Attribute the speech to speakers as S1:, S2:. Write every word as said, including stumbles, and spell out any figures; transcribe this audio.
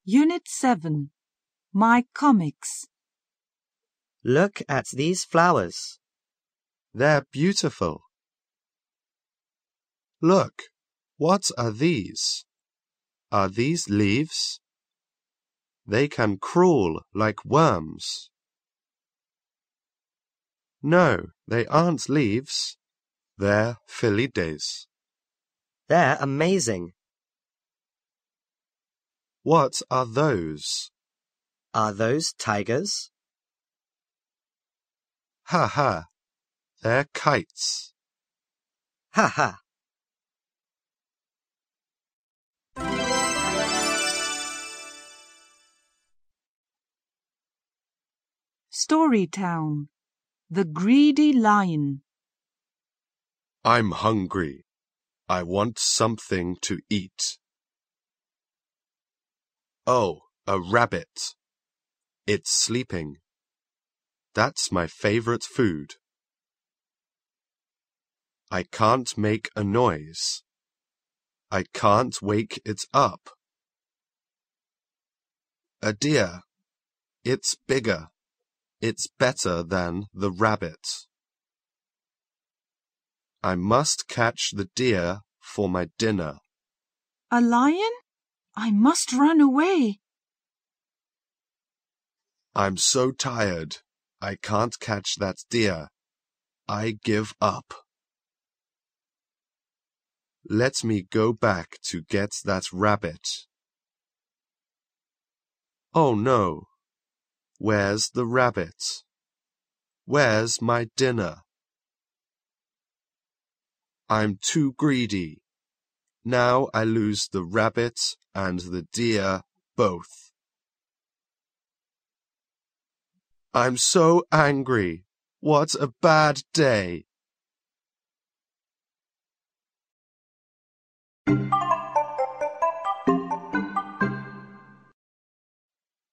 S1: Unit seven. My Comics.
S2: Look at these flowers.
S3: They're beautiful. Look, what are these? Are these leaves? They can crawl like worms. No, they aren't leaves. They're Philides.
S2: They're amazing.
S3: What are those?
S2: Are those tigers?
S3: Ha ha, they're kites.
S2: Ha ha.
S1: Storytown. The Greedy Lion.
S3: I'm hungry. I want something to eat. Oh, a rabbit. It's sleeping. That's my favorite food. I can't make a noise. I can't wake it up. A deer. It's bigger. It's better than the rabbit. I must catch the deer for my dinner.
S1: A lion? I must run away.
S3: I'm so tired. I can't catch that deer. I give up. Let me go back to get that rabbit. Oh no. Where's the rabbit? Where's my dinner? I'm too greedy. Now I lose the rabbit and the deer both. I'm so angry. What a bad day.